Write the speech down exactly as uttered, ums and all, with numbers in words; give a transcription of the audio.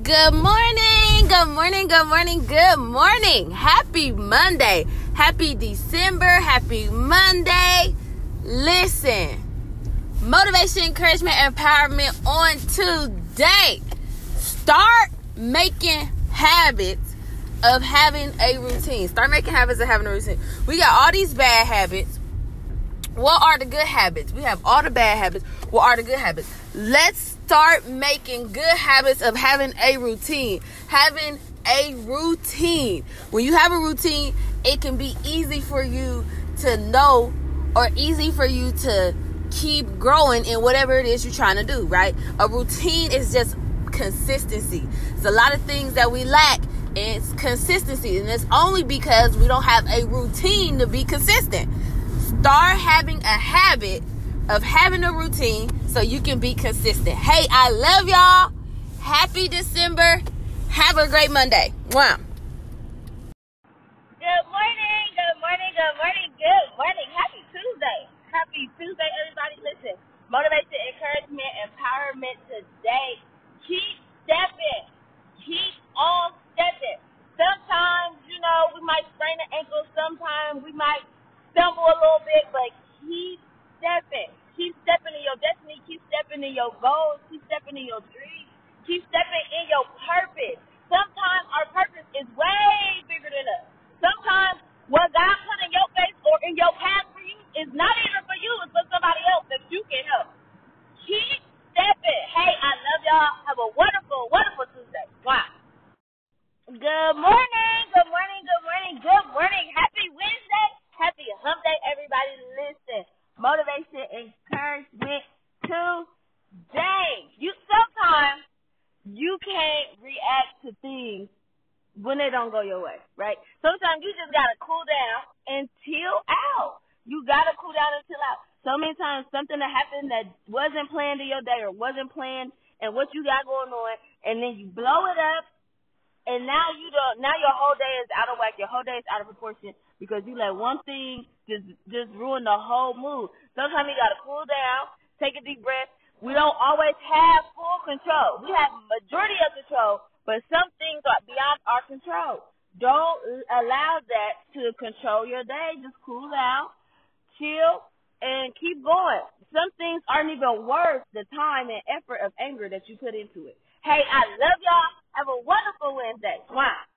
Good morning, good morning, good morning, good morning. Happy Monday. Happy December. Happy Monday. Listen, motivation, encouragement, empowerment on today. Start making habits of having a routine. Start making habits of having a routine. We got all these bad habits. What are the good habits? We have all the bad habits. What are the good habits? Let's start making good habits of having a routine. Having a routine. When you have a routine, it can be easy for you to know or easy for you to keep growing in whatever it is you're trying to do, right? A routine is just consistency. It's a lot of things that we lack. It's consistency. And it's only because we don't have a routine to be consistent. Start having a habit of having a routine so you can be consistent. Hey, I love y'all. Happy December. Have a great Monday. Wow. Good morning, good morning, good morning, good morning. Happy Tuesday. Happy Tuesday, everybody. Listen, motivation, encouragement, empowerment today. Keep stepping. Keep on stepping. Sometimes, you know, we might sprain an ankle. Sometimes we might stumble a little bit, but keep stepping. Keep stepping in your destiny. Keep stepping in your goals. Keep stepping in your dreams. Keep stepping in your purpose. Sometimes our purpose is way bigger than us. Sometimes what God put in your face or in your path for you is not even for you. It's for somebody else that you can help. Keep stepping. Hey, I love y'all. Have a wonderful, wonderful Tuesday. Wow. Good morning. Good morning. Good morning. Good morning. Happy Wednesday. Happy hump day, everybody. Listen, motivation, encouragement today. You sometimes you can't react to things when they don't go your way, right? Sometimes you just gotta cool down and chill out. You gotta cool down and chill out. So many times something that happened that wasn't planned in your day or wasn't planned and what you got going on, and then you blow it up. And now you don't. Now your whole day is out of whack. Your whole day is out of proportion because you let one thing just just ruin the whole mood. Sometimes you gotta cool down, take a deep breath. We don't always have full control. We have majority of control, but some things are beyond our control. Don't allow that to control your day. Just cool down, chill, and keep going. Some things aren't even worth the time and effort of anger that you put into it. Hey, I love y'all. Have a wonderful Wednesday. Wow.